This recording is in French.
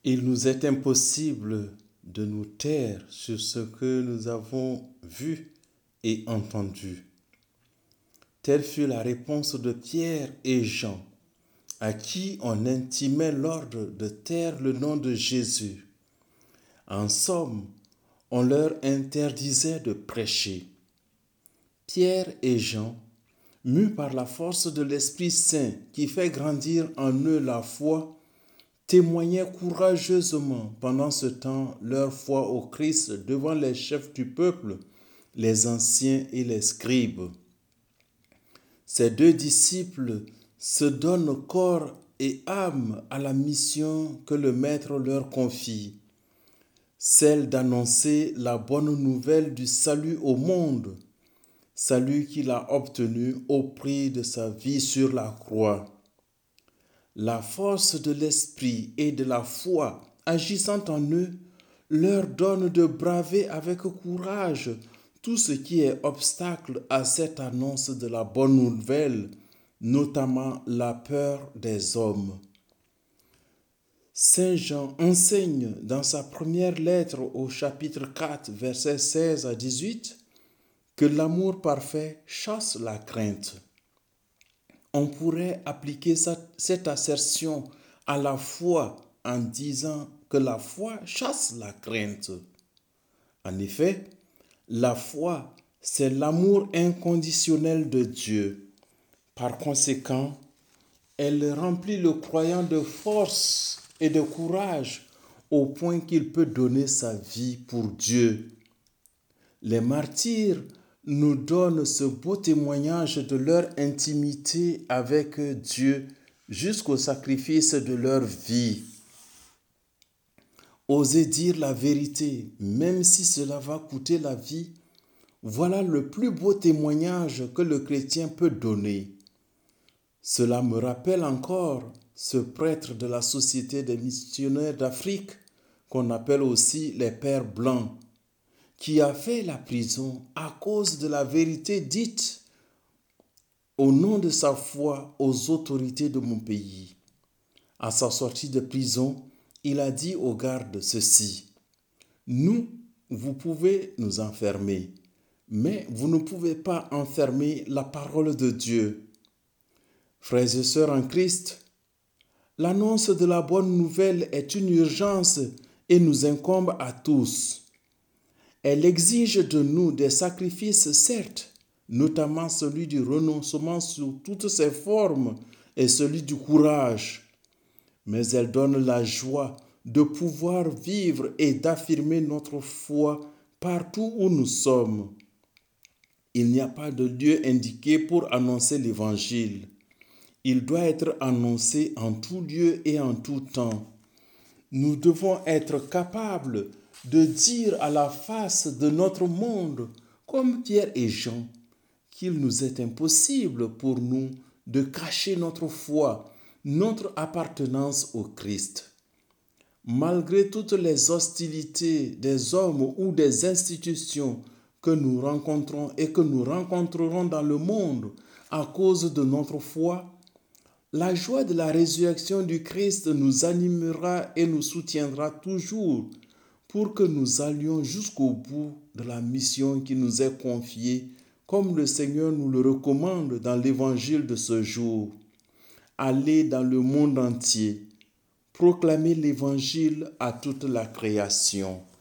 Il nous est impossible de nous taire sur ce que nous avons vu et entendu. Telle fut la réponse de Pierre et Jean, à qui on intimait l'ordre de taire le nom de Jésus. En somme, on leur interdisait de prêcher. Pierre et Jean, mus par la force de l'Esprit Saint qui fait grandir en eux la foi, témoignaient courageusement pendant ce temps leur foi au Christ devant les chefs du peuple, les anciens et les scribes. Ces deux disciples se donnent corps et âme à la mission que le Maître leur confie, celle d'annoncer la bonne nouvelle du salut au monde, salut qu'il a obtenu au prix de sa vie sur la croix. La force de l'esprit et de la foi agissant en eux leur donne de braver avec courage tout ce qui est obstacle à cette annonce de la bonne nouvelle, notamment la peur des hommes. Saint Jean enseigne dans sa première lettre au chapitre 4, versets 16 à 18, que l'amour parfait chasse la crainte. On pourrait appliquer cette assertion à la foi en disant que la foi chasse la crainte. En effet, la foi, c'est l'amour inconditionnel de Dieu. Par conséquent, elle remplit le croyant de force et de courage au point qu'il peut donner sa vie pour Dieu. Les martyrs nous donnent ce beau témoignage de leur intimité avec Dieu jusqu'au sacrifice de leur vie. Oser dire la vérité, même si cela va coûter la vie, voilà le plus beau témoignage que le chrétien peut donner. Cela me rappelle encore ce prêtre de la Société des missionnaires d'Afrique, qu'on appelle aussi les Pères Blancs, qui a fait la prison à cause de la vérité dite au nom de sa foi aux autorités de mon pays. À sa sortie de prison, il a dit aux gardes ceci: « Nous, vous pouvez nous enfermer, mais vous ne pouvez pas enfermer la parole de Dieu. » Frères et sœurs en Christ, l'annonce de la bonne nouvelle est une urgence et nous incombe à tous. Elle exige de nous des sacrifices, certes, notamment celui du renoncement sous toutes ses formes et celui du courage. Mais elle donne la joie de pouvoir vivre et d'affirmer notre foi partout où nous sommes. Il n'y a pas de lieu indiqué pour annoncer l'Évangile. Il doit être annoncé en tout lieu et en tout temps. Nous devons être capables de dire à la face de notre monde, comme Pierre et Jean, qu'il nous est impossible pour nous de cacher notre foi, notre appartenance au Christ. Malgré toutes les hostilités des hommes ou des institutions que nous rencontrons et que nous rencontrerons dans le monde à cause de notre foi, la joie de la résurrection du Christ nous animera et nous soutiendra toujours pour que nous allions jusqu'au bout de la mission qui nous est confiée, comme le Seigneur nous le recommande dans l'évangile de ce jour. Allez dans le monde entier, proclamez l'évangile à toute la création.